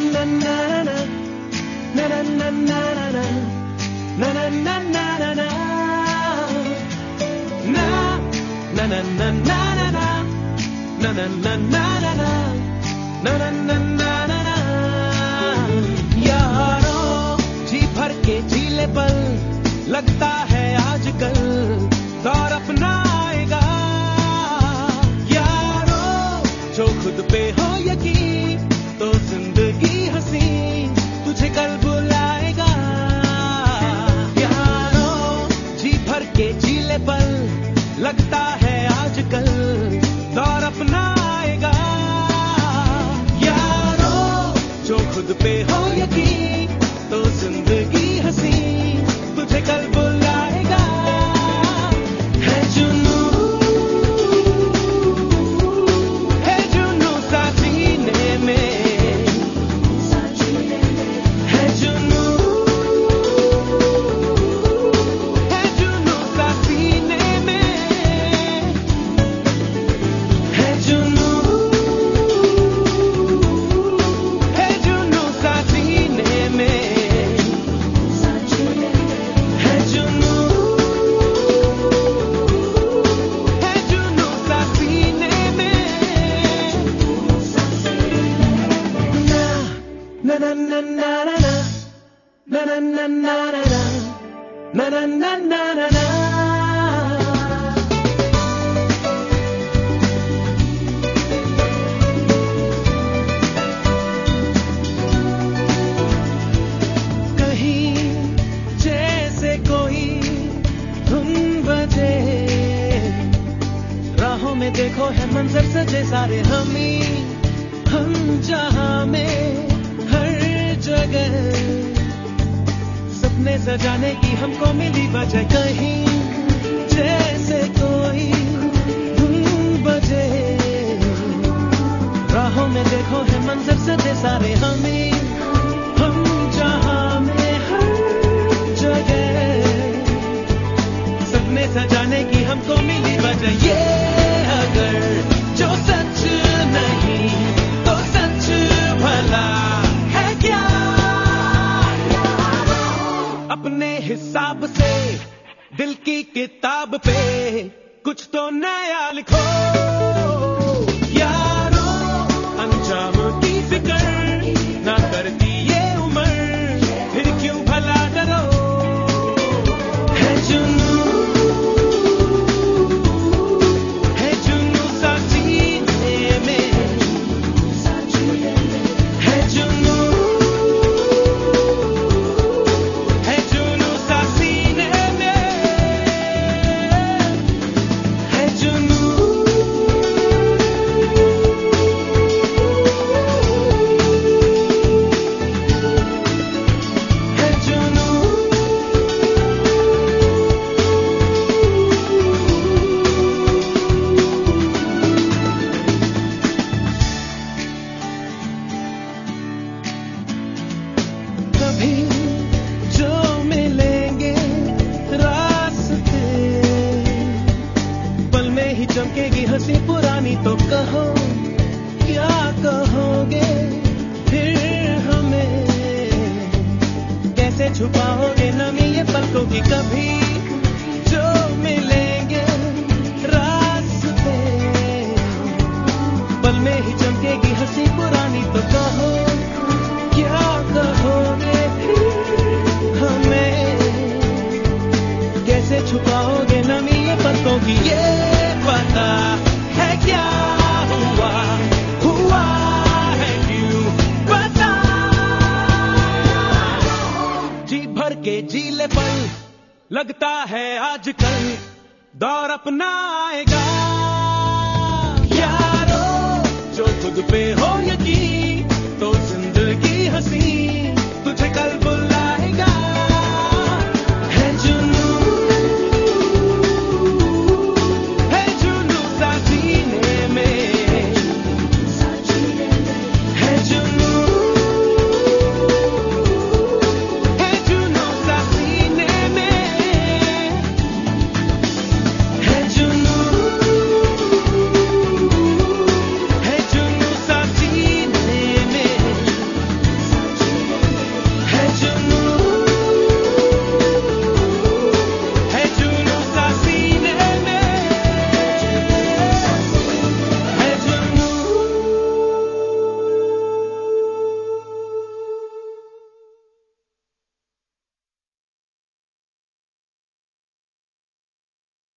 यारों जी भर के झीले पल लगता है आजकल दौर अपना आएगा। यारों जो खुद पे हो यकीन तो जिंदगी हंसी तुझे कल बुलाएगा। यारों जी भर के झीले पल लगता है आजकल दौर अपना आएगा। यारों जो खुद पे हो यकीन तो जिंदगी हंसी तुझे कल बुलाएगा। है जुनू सा सीने में, है जुनू सा सीने में, है जुनू सा सीने में, है जुनू सा सीने में। ना ना ना ना ना ना ना ना ना ना ना ना ना ना ना ना। कहीं जैसे कोई धुन बजे, राहों में देखो है मंजर सजे सारे हम जहां में हर जगह सपने सजाने की हमको मिली वजह। कहीं जैसे कोई धुन बजे, राहों में देखो है मंजर सजे सारे हम जहां में हर जगह सपने सजाने की हमको मिली वजह। ये अगर जो सच नहीं तो सच भला है क्या? अपने हिसाब से दिल की किताब पे कुछ तो नया लिखो। यारों अंजाम की फिक्र ना करती ये उम्र, फिर क्यों भला डरो। है जुनू सा सीने में, है जुनू सा सीने में, है जुनू कभी जो मिलेंगे रास्ते, पल में ही चमकेगी हंसी पुरानी। तो कहो क्या कहोगे फिर हमें, कैसे छुपाओगे नमी ये पलकों की। कभी जो मिलेंगे रास्ते, पल में ही चमकेगी हंसी पुरानी। तो कहो क्या कहोगे हमें, कैसे छुपाओगे नमी ये पलकों की। ये पता है क्या हुआ है क्यों बता। जी भर के झीले पल लगता है आजकल दौर अपना आएगा। यारों जो खुद पे हो यकीन तो जिंदगी हंसी